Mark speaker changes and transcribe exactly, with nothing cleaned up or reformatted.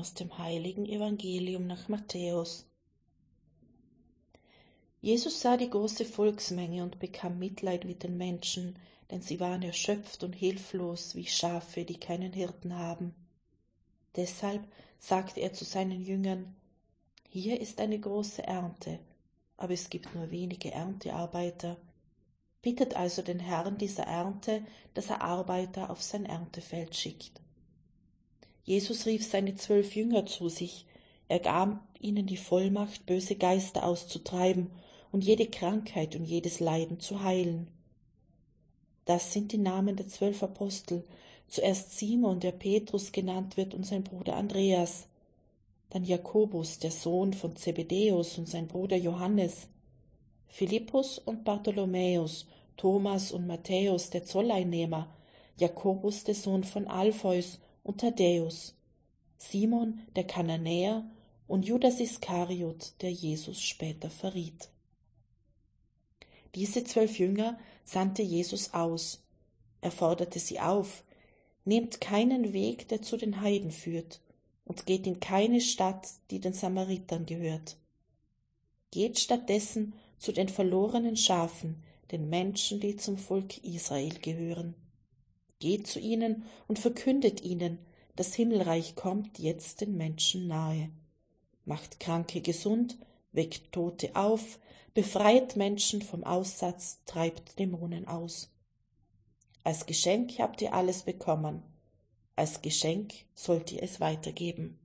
Speaker 1: aus dem heiligen Evangelium nach Matthäus. Jesus sah die große Volksmenge und bekam Mitleid mit den Menschen, denn sie waren erschöpft und hilflos wie Schafe, die keinen Hirten haben. Deshalb sagte er zu seinen Jüngern: Hier ist eine große Ernte, aber es gibt nur wenige Erntearbeiter. Bittet also den Herrn dieser Ernte, dass er Arbeiter auf sein Erntefeld schickt. Jesus rief seine zwölf Jünger zu sich. Er gab ihnen die Vollmacht, böse Geister auszutreiben und jede Krankheit und jedes Leiden zu heilen. Das sind die Namen der zwölf Apostel. Zuerst Simon, der Petrus genannt wird, und sein Bruder Andreas. Dann Jakobus, der Sohn von Zebedäus, und sein Bruder Johannes. Philippus und Bartholomäus, Thomas und Matthäus, der Zolleinnehmer, Jakobus, der Sohn von Alpheus, und Thaddäus, Simon, der Kananäer, und Judas Iskariot, der Jesus später verriet. Diese zwölf Jünger sandte Jesus aus. Er forderte sie auf: Nehmt keinen Weg, der zu den Heiden führt, und geht in keine Stadt, die den Samaritern gehört. Geht stattdessen zu den verlorenen Schafen, den Menschen, die zum Volk Israel gehören. Geht zu ihnen und verkündet ihnen: Das Himmelreich kommt jetzt den Menschen nahe. Macht Kranke gesund, weckt Tote auf, befreit Menschen vom Aussatz, treibt Dämonen aus. Als Geschenk habt ihr alles bekommen. Als Geschenk sollt ihr es weitergeben.